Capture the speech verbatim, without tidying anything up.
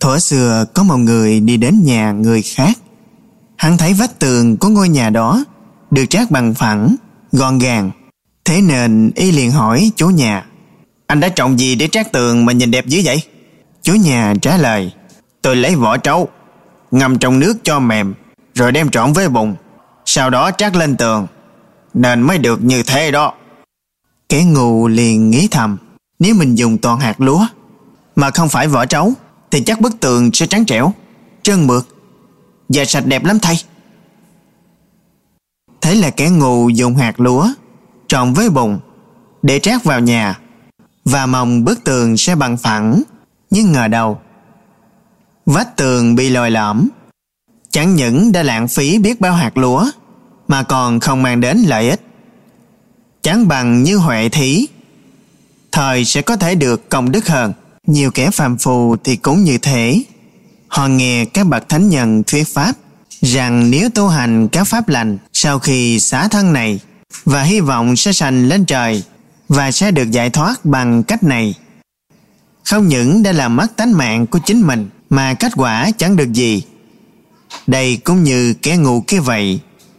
Thuở xưa có một người đi đến nhà người khác. Hắn thấy vách tường của ngôi nhà đó được trát bằng phẳng, gọn gàng. Thế nên y liền hỏi chủ nhà: "Anh đã trồng gì để trát tường mà nhìn đẹp dữ vậy?" Chủ nhà trả lời: "Tôi lấy vỏ trấu, ngâm trong nước cho mềm, rồi đem trộn với bùn, sau đó trát lên tường, nên mới được như thế đó." Kẻ ngu liền nghĩ thầm: nếu mình dùng toàn hạt lúa mà không phải vỏ trấu thì chắc bức tường sẽ trắng trẻo, trơn mượt và sạch đẹp lắm thầy. Thế là kẻ ngu dùng hạt lúa trộn với bùn để trát vào nhà và mong bức tường sẽ bằng phẳng. Nhưng ngờ đâu, vách tường bị lồi lõm. Chẳng những đã lãng phí biết bao hạt lúa mà còn không mang đến lợi ích. Chẳng bằng như Huệ thí, thời sẽ có thể được công đức hơn. Nhiều kẻ phàm phu thì cũng như thế. Họ nghe các bậc thánh nhân thuyết pháp rằng nếu tu hành các pháp lành sau khi xả thân này và hy vọng sẽ sanh lên trời và sẽ được giải thoát bằng cách này, không những đã làm mất tánh mạng của chính mình mà kết quả chẳng được gì. Đây cũng như kẻ ngu kia vậy.